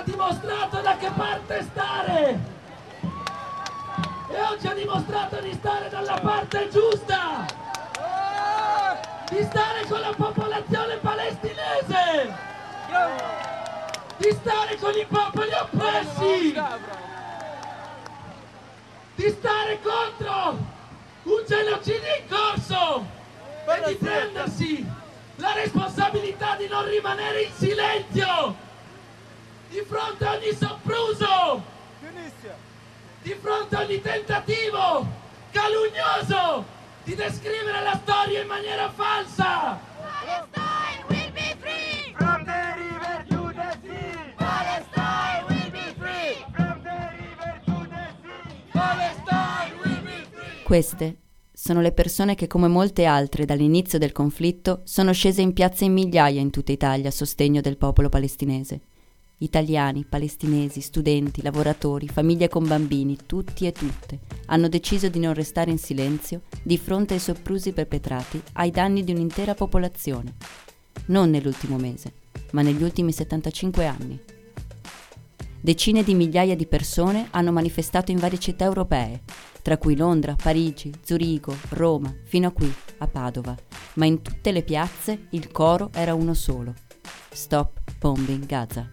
dimostrato da che parte stare e oggi ha dimostrato di stare dalla parte giusta, di stare con la popolazione palestinese, di stare con i popoli oppressi, di stare contro un genocidio in corso e di prendersi la responsabilità di non rimanere in silenzio di fronte a ogni sopruso, di fronte a ogni tentativo calunnioso di descrivere la storia in maniera falsa. Palestine will be free! From the river to the sea! Palestine will be free! From the river to the sea! Palestine will be free! Queste sono le persone che, come molte altre dall'inizio del conflitto, sono scese in piazza in migliaia in tutta Italia a sostegno del popolo palestinese. Italiani, palestinesi, studenti, lavoratori, famiglie con bambini, tutti e tutte, hanno deciso di non restare in silenzio di fronte ai soprusi perpetrati ai danni di un'intera popolazione. Non nell'ultimo mese, ma negli ultimi 75 anni. Decine di migliaia di persone hanno manifestato in varie città europee, tra cui Londra, Parigi, Zurigo, Roma, fino a qui, a Padova. Ma in tutte le piazze il coro era uno solo: Stop Bombing Gaza.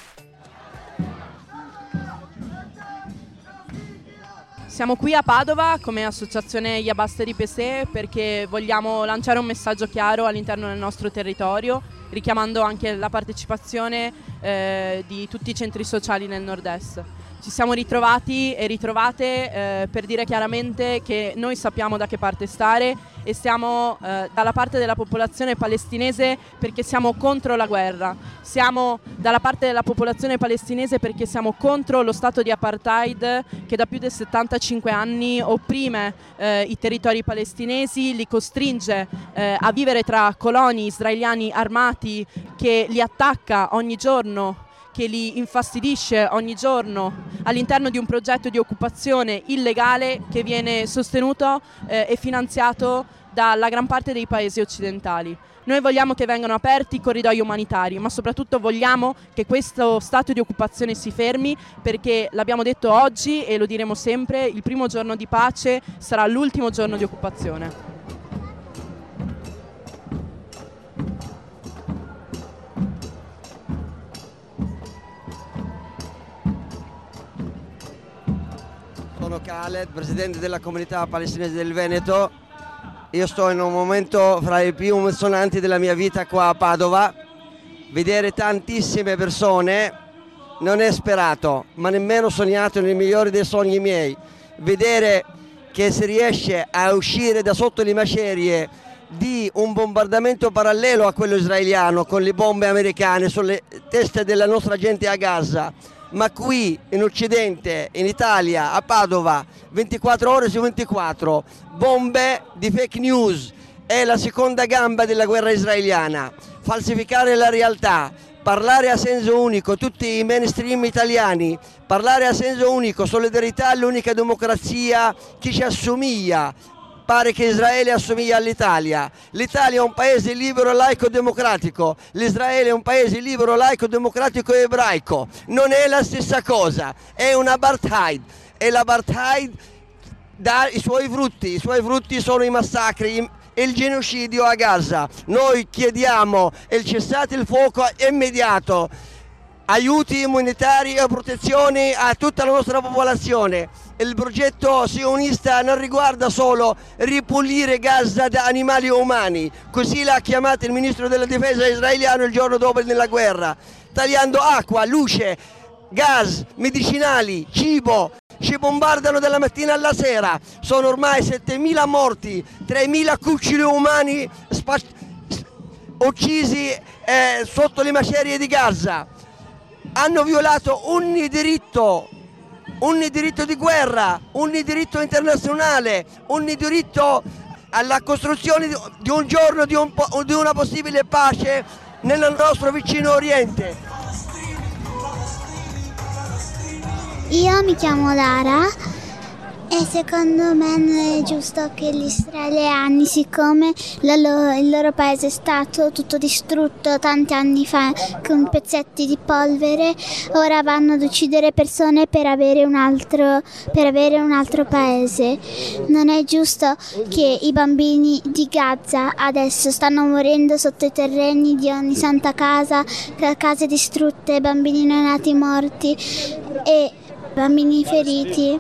Siamo qui a Padova come associazione Yabasteri Pesè perché vogliamo lanciare un messaggio chiaro all'interno del nostro territorio, richiamando anche la partecipazione di tutti i centri sociali nel nord-est. Ci siamo ritrovati e ritrovate per dire chiaramente che noi sappiamo da che parte stare e stiamo dalla parte della popolazione palestinese perché siamo contro la guerra. Siamo dalla parte della popolazione palestinese perché siamo contro lo stato di apartheid che da più di 75 anni opprime i territori palestinesi, li costringe a vivere tra coloni israeliani armati, che li attacca ogni giorno, che li infastidisce ogni giorno all'interno di un progetto di occupazione illegale che viene sostenuto e finanziato dalla gran parte dei paesi occidentali. Noi vogliamo che vengano aperti i corridoi umanitari, ma soprattutto vogliamo che questo stato di occupazione si fermi, perché l'abbiamo detto oggi e lo diremo sempre: il primo giorno di pace sarà l'ultimo giorno di occupazione. Sono Khaled, presidente della comunità palestinese del Veneto. Io sto in un momento fra i più emozionanti della mia vita qua a Padova. Vedere tantissime persone non è sperato, ma nemmeno sognato nei migliori dei sogni miei. Vedere che si riesce a uscire da sotto le macerie di un bombardamento parallelo a quello israeliano con le bombe americane sulle teste della nostra gente a Gaza, ma qui in Occidente, in Italia, a Padova, 24 ore su 24, bombe di fake news, è la seconda gamba della guerra israeliana. Falsificare la realtà, parlare a senso unico, tutti i mainstream italiani, parlare a senso unico, solidarietà all'unica democrazia che ci assomiglia. Pare che Israele assomiglia all'Italia. L'Italia è un paese libero, laico, democratico. L'Israele è un paese libero, laico, democratico e ebraico. Non è la stessa cosa, è un apartheid. E l'apartheid dà i suoi frutti sono i massacri e il genocidio a Gaza. Noi chiediamo il cessate il fuoco immediato, aiuti umanitari e protezioni a tutta la nostra popolazione. Il progetto sionista non riguarda solo ripulire Gaza da animali umani, così l'ha chiamato il ministro della difesa israeliano il giorno dopo nella guerra, tagliando acqua, luce, gas, medicinali, cibo. Ci bombardano dalla mattina alla sera, sono ormai 7.000 morti, 3.000 cuccioli umani uccisi sotto le macerie di Gaza. Hanno violato ogni diritto di guerra, ogni diritto internazionale, ogni diritto alla costruzione di un giorno di una possibile pace nel nostro vicino Oriente. Io mi chiamo Lara E secondo me non è giusto che gli israeliani, siccome il loro paese è stato tutto distrutto tanti anni fa con pezzetti di polvere, ora vanno ad uccidere persone per avere un altro paese. Non è giusto che i bambini di Gaza adesso stanno morendo sotto i terreni di ogni santa casa, case distrutte, bambini neonati morti e bambini feriti.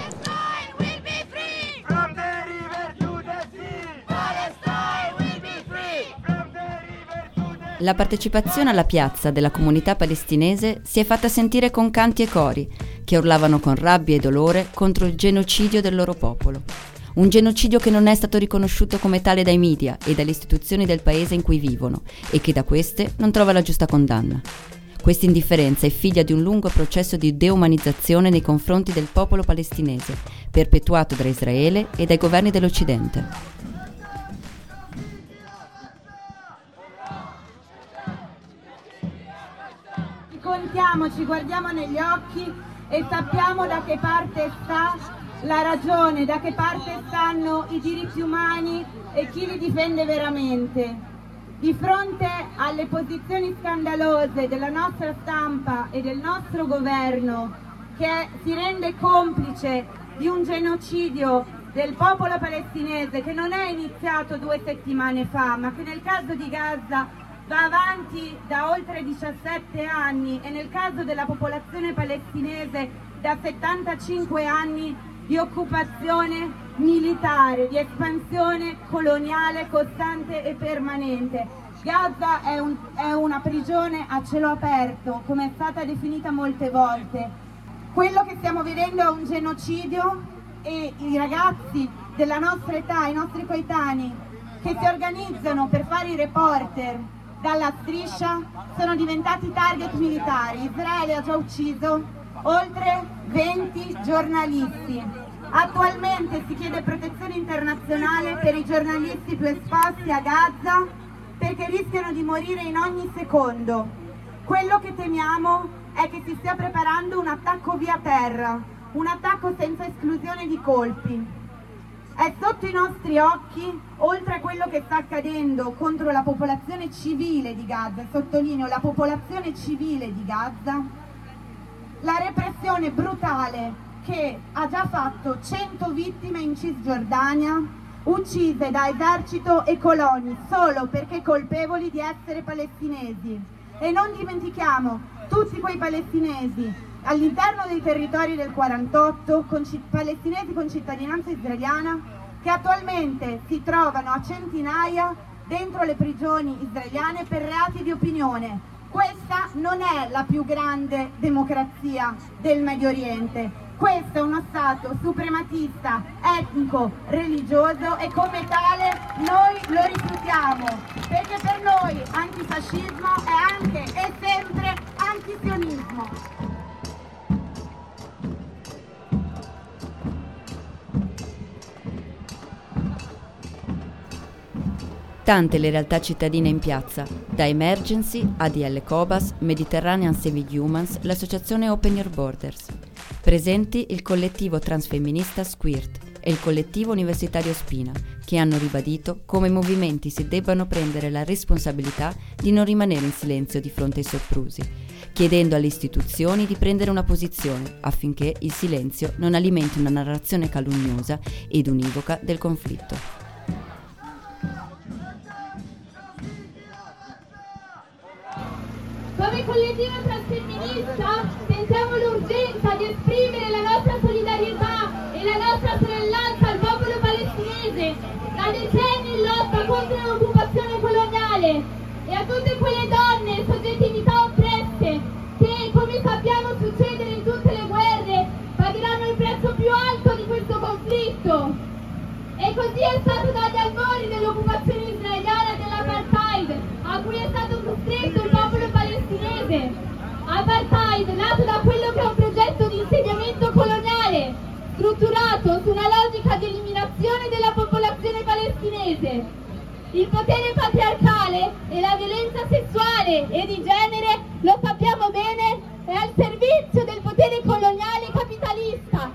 La partecipazione alla piazza della comunità palestinese si è fatta sentire con canti e cori che urlavano con rabbia e dolore contro il genocidio del loro popolo. Un genocidio che non è stato riconosciuto come tale dai media e dalle istituzioni del paese in cui vivono e che da queste non trova la giusta condanna. Questa indifferenza è figlia di un lungo processo di deumanizzazione nei confronti del popolo palestinese, perpetuato da Israele e dai governi dell'Occidente. Ci guardiamo negli occhi e sappiamo da che parte sta la ragione, da che parte stanno i diritti umani e chi li difende veramente. Di fronte alle posizioni scandalose della nostra stampa e del nostro governo, che si rende complice di un genocidio del popolo palestinese che non è iniziato 2 settimane fa, ma che nel caso di Gaza va avanti da oltre 17 anni e nel caso della popolazione palestinese da 75 anni di occupazione militare, di espansione coloniale costante e permanente. Gaza è una prigione a cielo aperto, come è stata definita molte volte. Quello che stiamo vedendo è un genocidio e i ragazzi della nostra età, i nostri coetanei, che si organizzano per fare i reporter dalla striscia, sono diventati target militari. Israele ha già ucciso oltre 20 giornalisti. Attualmente si chiede protezione internazionale per i giornalisti più esposti a Gaza perché rischiano di morire in ogni secondo. Quello che temiamo è che si stia preparando un attacco via terra, un attacco senza esclusione di colpi. È sotto i nostri occhi, oltre a quello che sta accadendo contro la popolazione civile di Gaza, e sottolineo la popolazione civile di Gaza, la repressione brutale che ha già fatto 100 vittime in Cisgiordania, uccise da esercito e coloni solo perché colpevoli di essere palestinesi. E non dimentichiamo tutti quei palestinesi all'interno dei territori del 48, palestinesi con cittadinanza israeliana, che attualmente si trovano a centinaia dentro le prigioni israeliane per reati di opinione. Questa non è la più grande democrazia del Medio Oriente. Questo è uno Stato suprematista, etnico, religioso e come tale noi lo rifiutiamo, perché per noi antifascismo è anche e sempre antisionismo. Tante le realtà cittadine in piazza, da Emergency, ADL Cobas, Mediterranean Civil Humans, l'associazione Open Your Borders. Presenti il collettivo transfemminista Squirt e il collettivo universitario Spina, che hanno ribadito come i movimenti si debbano prendere la responsabilità di non rimanere in silenzio di fronte ai soprusi, chiedendo alle istituzioni di prendere una posizione affinché il silenzio non alimenti una narrazione calunniosa ed univoca del conflitto. Come collettivo transfemminista sentiamo l'urgenza di esprimere la nostra solidarietà e la nostra sorellanza al popolo palestinese, da decenni in lotta contro l'occupazione coloniale, e a tutte quelle donne e soggettività oppresse che, come sappiamo succedere in tutte le guerre, pagheranno il prezzo più alto di questo conflitto. E così è stato dagli albori dell'occupazione israeliana e dell'apartheid, a cui è stato costretto il popolo palestinese. Apartheid nato da quello che è un progetto di insediamento coloniale, strutturato su una logica di eliminazione della popolazione palestinese. Il potere patriarcale e la violenza sessuale e di genere, lo sappiamo bene, è al servizio del potere coloniale capitalista, ne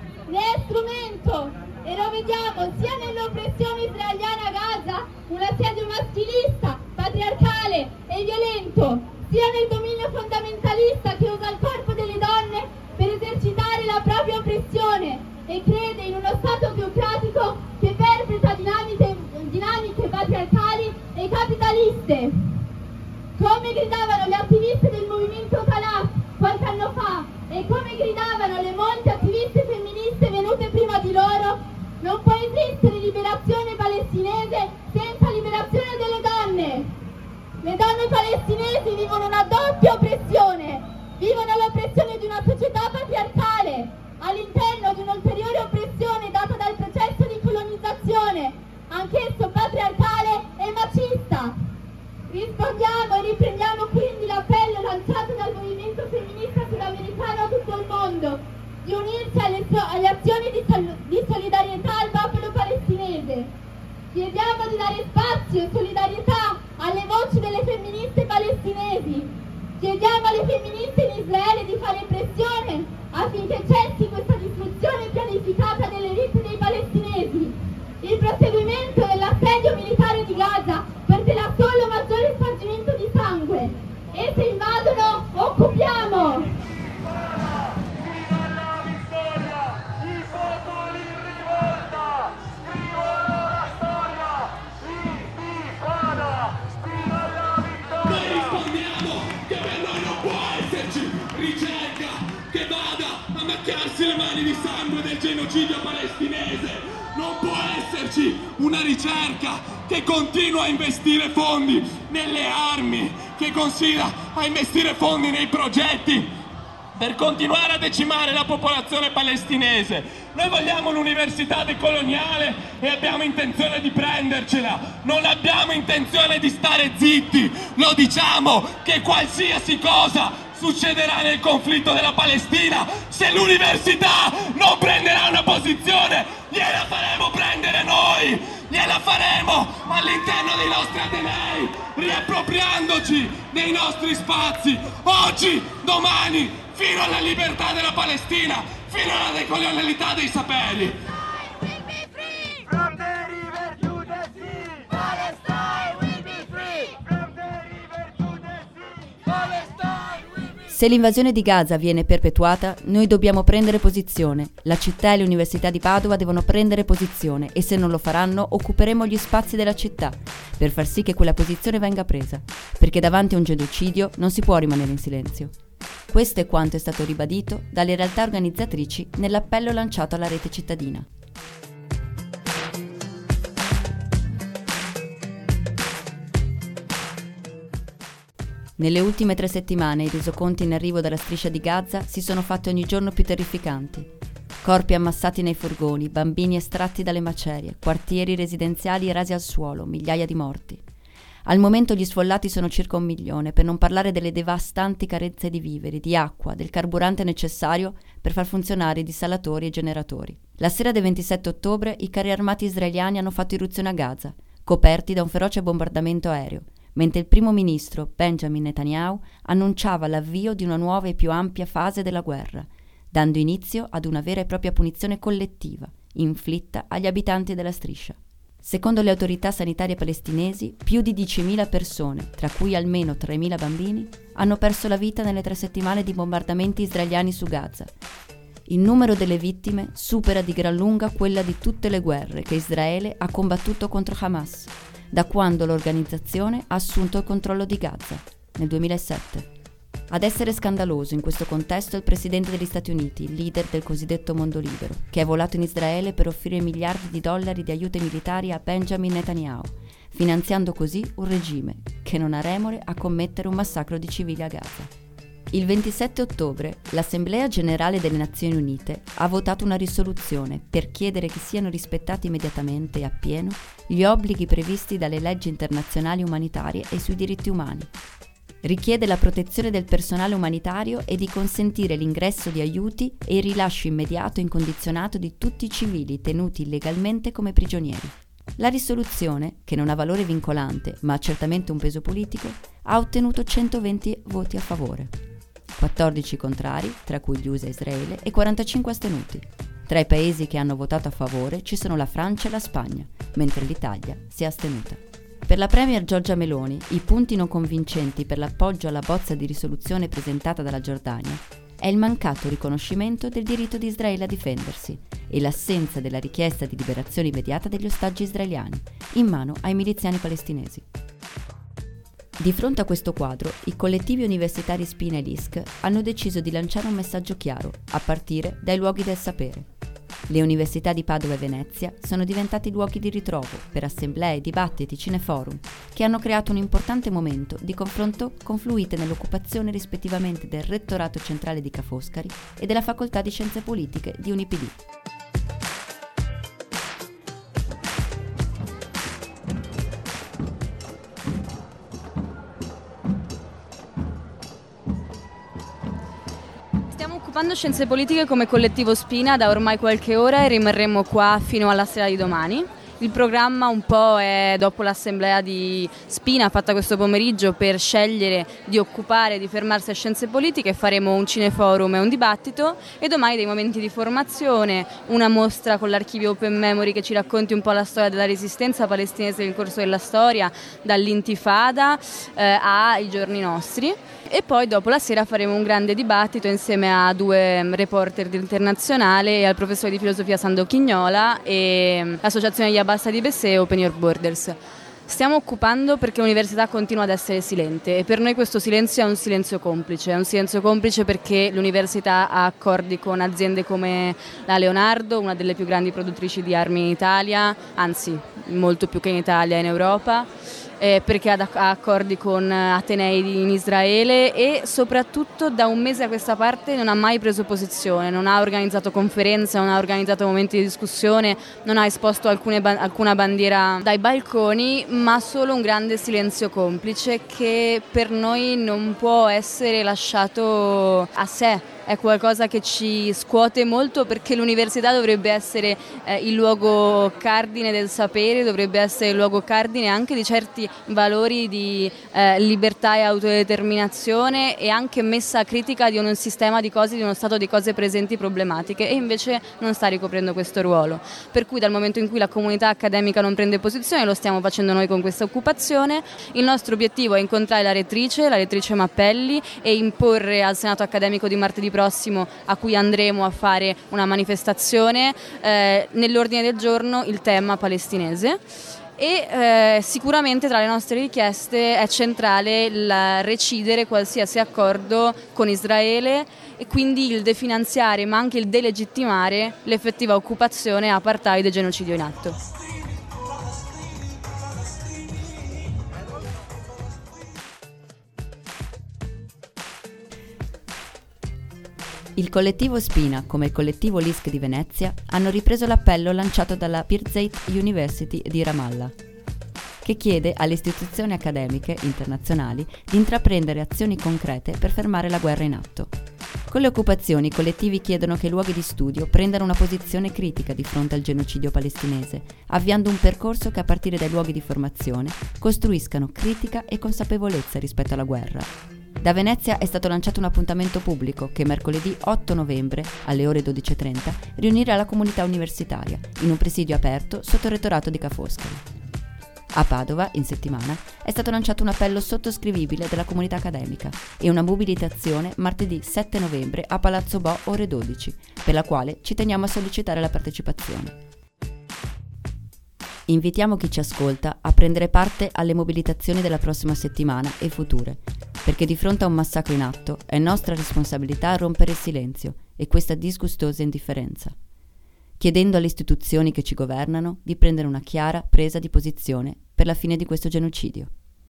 è strumento e lo vediamo sia nell'oppressione israeliana a Gaza, un assedio maschilista, patriarcale e violento, sia nel dominio fondamentalista che usa il corpo delle donne per esercitare la propria oppressione e crede in uno Stato teocratico che perpetra dinamiche patriarcali e capitaliste. Come gridavano le attiviste del movimento Talaf qualche anno fa e come gridavano le molte attiviste femministe venute prima di loro, non può esistere liberazione palestinese senza liberazione delle donne. Le donne palestinesi vivono una doppia oppressione, vivono l'oppressione di una società patriarcale all'interno di un'ulteriore oppressione data dal processo di colonizzazione, anch'esso patriarcale e machista. Rispondiamo e riprendiamo quindi l'appello lanciato dal movimento femminista sudamericano a tutto il mondo di unirsi alle azioni di solidarietà al popolo palestinese. Chiediamo di dare spazio e solidarietà alle voci delle femministe palestinesi. Chiediamo alle femministe in Israele di fare pressione affinché cessi questa distruzione pianificata delle vite dei palestinesi. Il proseguimento dell'assedio militare di Gaza porterà solo maggiore spargimento di sangue e se invadono occupiamo. Fino alla vittoria, i popoli in rivolta, scrivono la storia, intifada, fino alla vittoria. Noi rispondiamo che per noi non può esserci ricerca che vada a macchiarsi le mani di sangue del genocidio palestinese. Non può esserci una ricerca che continua a investire fondi nelle armi, che considera a investire fondi nei progetti per continuare a decimare la popolazione palestinese. Noi vogliamo l'università decoloniale e abbiamo intenzione di prendercela. Non abbiamo intenzione di stare zitti. Lo diciamo che qualsiasi cosa succederà nel conflitto della Palestina, se l'università non prenderà una posizione, gliela faremo prendere noi, gliela faremo all'interno dei nostri atenei, riappropriandoci dei nostri spazi, oggi, domani, fino alla libertà della Palestina, fino alla decolonialità dei saperi. From the river to the sea, Palestine will be free. from the river to the sea. Palestine will be Se l'invasione di Gaza viene perpetuata, noi dobbiamo prendere posizione. La città e l'Università di Padova devono prendere posizione e se non lo faranno occuperemo gli spazi della città per far sì che quella posizione venga presa, perché davanti a un genocidio non si può rimanere in silenzio. Questo è quanto è stato ribadito dalle realtà organizzatrici nell'appello lanciato alla rete cittadina. Nelle ultime 3 settimane i resoconti in arrivo dalla striscia di Gaza si sono fatti ogni giorno più terrificanti. Corpi ammassati nei furgoni, bambini estratti dalle macerie, quartieri residenziali rasi al suolo, migliaia di morti. Al momento gli sfollati sono circa 1 milione, per non parlare delle devastanti carenze di viveri, di acqua, del carburante necessario per far funzionare i dissalatori e generatori. La sera del 27 ottobre i carri armati israeliani hanno fatto irruzione a Gaza, coperti da un feroce bombardamento aereo, mentre il primo ministro Benjamin Netanyahu annunciava l'avvio di una nuova e più ampia fase della guerra, dando inizio ad una vera e propria punizione collettiva, inflitta agli abitanti della striscia. Secondo le autorità sanitarie palestinesi, più di 10.000 persone, tra cui almeno 3.000 bambini, hanno perso la vita nelle 3 settimane di bombardamenti israeliani su Gaza. Il numero delle vittime supera di gran lunga quella di tutte le guerre che Israele ha combattuto contro Hamas, da quando l'organizzazione ha assunto il controllo di Gaza, nel 2007. Ad essere scandaloso in questo contesto è il presidente degli Stati Uniti, il leader del cosiddetto mondo libero, che è volato in Israele per offrire miliardi di dollari di aiuti militari a Benjamin Netanyahu, finanziando così un regime che non ha remore a commettere un massacro di civili a Gaza. Il 27 ottobre l'Assemblea Generale delle Nazioni Unite ha votato una risoluzione per chiedere che siano rispettati immediatamente e appieno gli obblighi previsti dalle leggi internazionali umanitarie e sui diritti umani. Richiede la protezione del personale umanitario e di consentire l'ingresso di aiuti e il rilascio immediato e incondizionato di tutti i civili tenuti illegalmente come prigionieri. La risoluzione, che non ha valore vincolante ma ha certamente un peso politico, ha ottenuto 120 voti a favore, 14 contrari, tra cui gli USA e Israele, e 45 astenuti. Tra i paesi che hanno votato a favore ci sono la Francia e la Spagna, mentre l'Italia si è astenuta. Per la premier Giorgia Meloni, i punti non convincenti per l'appoggio alla bozza di risoluzione presentata dalla Giordania è il mancato riconoscimento del diritto di Israele a difendersi e l'assenza della richiesta di liberazione immediata degli ostaggi israeliani, in mano ai miliziani palestinesi. Di fronte a questo quadro, i collettivi universitari Spina e LISC hanno deciso di lanciare un messaggio chiaro, a partire dai luoghi del sapere. Le università di Padova e Venezia sono diventati luoghi di ritrovo per assemblee, dibattiti, cineforum, che hanno creato un importante momento di confronto confluite nell'occupazione rispettivamente del Rettorato Centrale di Ca' Foscari e della Facoltà di Scienze Politiche di UniPD. Occupando Scienze Politiche come collettivo Spina da ormai qualche ora e rimarremo qua fino alla sera di domani. Il programma un po' è, dopo l'assemblea di Spina fatta questo pomeriggio, per scegliere di occupare, di fermarsi a Scienze Politiche, faremo un cineforum e un dibattito, e domani dei momenti di formazione, una mostra con l'archivio Open Memory che ci racconti un po' la storia della resistenza palestinese nel corso della storia, dall'intifada ai giorni nostri. E poi dopo la sera faremo un grande dibattito insieme a 2 reporter internazionali e al professore di filosofia Sando Chignola e l'associazione Gli Abbassa di Bessè e Open Your Borders. Stiamo occupando perché l'università continua ad essere silente e per noi questo silenzio è un silenzio complice perché l'università ha accordi con aziende come la Leonardo, una delle più grandi produttrici di armi in Italia, anzi molto più che in Italia e in Europa, perché ha accordi con atenei in Israele e soprattutto da un mese a questa parte non ha mai preso posizione, non ha organizzato conferenze, non ha organizzato momenti di discussione, non ha esposto alcuna bandiera dai balconi, ma solo un grande silenzio complice che per noi non può essere lasciato a sé. È qualcosa che ci scuote molto perché l'università dovrebbe essere il luogo cardine del sapere, dovrebbe essere il luogo cardine anche di certi valori di libertà e autodeterminazione e anche messa a critica di un sistema di cose, di uno stato di cose presenti problematiche, e invece non sta ricoprendo questo ruolo. Per cui dal momento in cui la comunità accademica non prende posizione, lo stiamo facendo noi con questa occupazione. Il nostro obiettivo è incontrare la rettrice Mappelli, e imporre al Senato accademico di martedì prossimo, a cui andremo a fare una manifestazione, nell'ordine del giorno il tema palestinese. E sicuramente tra le nostre richieste è centrale il recidere qualsiasi accordo con Israele e quindi il definanziare ma anche il delegittimare l'effettiva occupazione apartheid e genocidio in atto. Il collettivo Spina, come il collettivo LISC di Venezia, hanno ripreso l'appello lanciato dalla Birzeit University di Ramallah, che chiede alle istituzioni accademiche internazionali di intraprendere azioni concrete per fermare la guerra in atto. Con le occupazioni, i collettivi chiedono che i luoghi di studio prendano una posizione critica di fronte al genocidio palestinese, avviando un percorso che a partire dai luoghi di formazione costruiscano critica e consapevolezza rispetto alla guerra. Da Venezia è stato lanciato un appuntamento pubblico che mercoledì 8 novembre alle ore 12:30 riunirà la comunità universitaria in un presidio aperto sotto il rettorato di Ca' Foscari. A Padova, in settimana, è stato lanciato un appello sottoscrivibile della comunità accademica e una mobilitazione martedì 7 novembre a Palazzo Bo ore 12, per la quale ci teniamo a sollecitare la partecipazione. Invitiamo chi ci ascolta a prendere parte alle mobilitazioni della prossima settimana e future, perché di fronte a un massacro in atto è nostra responsabilità rompere il silenzio e questa disgustosa indifferenza, chiedendo alle istituzioni che ci governano di prendere una chiara presa di posizione per la fine di questo genocidio.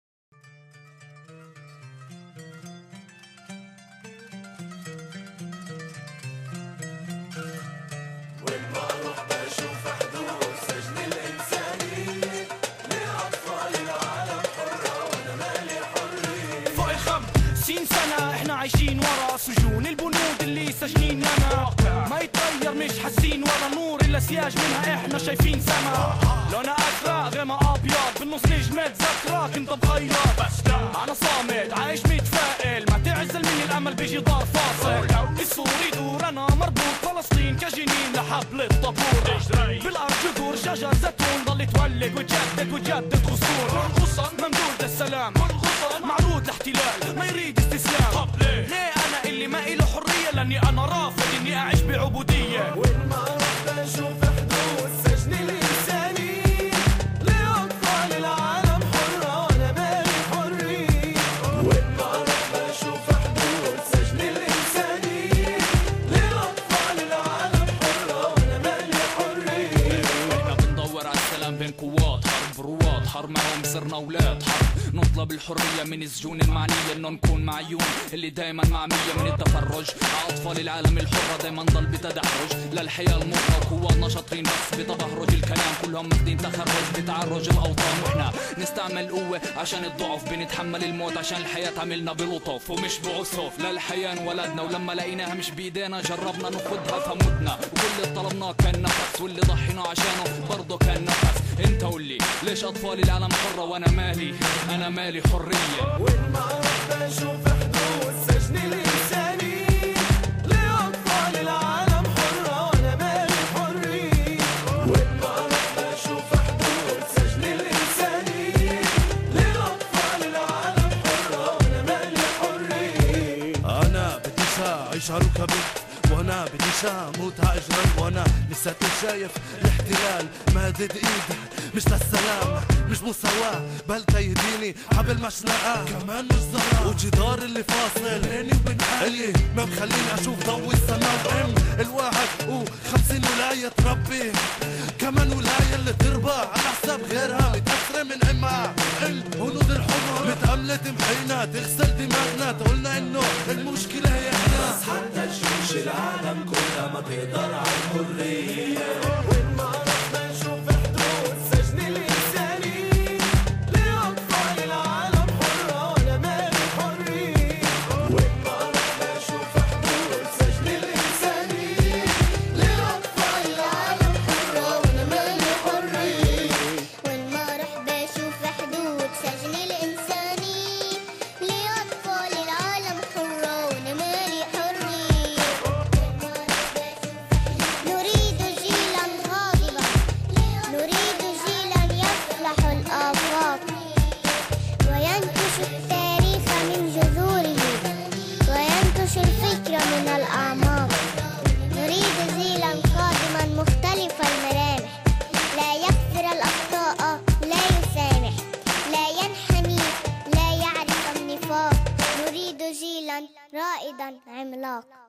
عايشين ورا سجون البنود اللي سجنين لنا ما يتغير مش حاسين ولا نور الا سياج منها احنا شايفين سما لونها ازرق غيمها ابيض بالنص نجمة ذكرك انت بخيرك انا صامت عايش متفائل ما تعزل مني الامل بيجي ضار فاصل السوري دور انا مربوط فلسطين كجنين لحب طابور بالارض جذور شجر زيتون ضل تولد وتجدد وتجدد غصون غصن ممدود للسلام معروض لاحتلال ما يريد استسلام. طب ليه انا اللي ما إله حريه لاني انا رافض اني اعيش بعبوديه. وين ما رحت اشوف حدود سجن الانساني لاطفال العالم حره وانا مالي حريه. وين ما رحت اشوف حدود سجن الانساني لاطفال العالم حره وانا مالي حريه. احنا بندور على السلام بين قوات حرب رواد حرب معهم صرنا اولاد حرب نطلب الحرية من السجون المعنية انه نكون معيون اللي دايما معمية من التفرج على اطفال العالم الحرة دايما ضل بتدحرج للحياة المرة قواتنا شاطرين بس بتبهرج الكلام كلهم ماخدين تخرج بتعرج الاوطان واحنا نستعمل قوة عشان الضعف بنتحمل الموت عشان الحياة عملنا بلطف ومش بعسف للحياة انولدنا ولما لقيناها مش بايدينا جربنا ناخدها فمتنا وكل اللي طلبناه كان نفس واللي ضحينا عشانه برضه كان نفس. انت قولي ليش اطفال العالم حرة وانا مالي انا مالي حرية. وين ما رحت اشوف حدود سجن الانساني لاطفال العالم حرة وانا مالي حرية. وين ما رحت اشوف حدود سجن الانساني لاطفال العالم حرة وانا مالي حرية. انا بديش اعيش على ركبي وانا بديش اموت هاجرا وانا لساتني شايف الاحتلال مادد ايده مش للسلام مش مساواة بل تيديني حبل مشنقة كمان مش زرع وجدار اللي فاصل بيني وبين حالي ما بخليني اشوف ضوء السماء. الواحد و50 ولاية تربي كمان ولاية اللي تربى على حساب غيرها متأثرة من امها الهنود الحمر متأملة محينا تغسل دماغنا تقولنا انه المشكلة هي احنا بس حتى تشوش العالم كلها ما تقدر على الحرية. وين ما رحنا نشوف حدود سجن الإنساني لأطفال العالم حرة ولا مالي حرية. وين ما رحنا نشوف حدود سجن الإنساني لأطفال العالم حرة ولا مالي حرية. وين ما رح بشوف حدود سجن الإنساني لأطفال العالم حرة وأنا مالي حرية. نريد جيلا غاضبا نريد جيلا يفلح الآفاق وينكش التاريخ من جذوره وينكش الفكر من الأعماق. نريد جيلا قادما مختلف الملامح لا يغفر الأخطاء لا يسامح لا ينحني لا يعرف النفاق. نريد جيلا رائدا عملاق.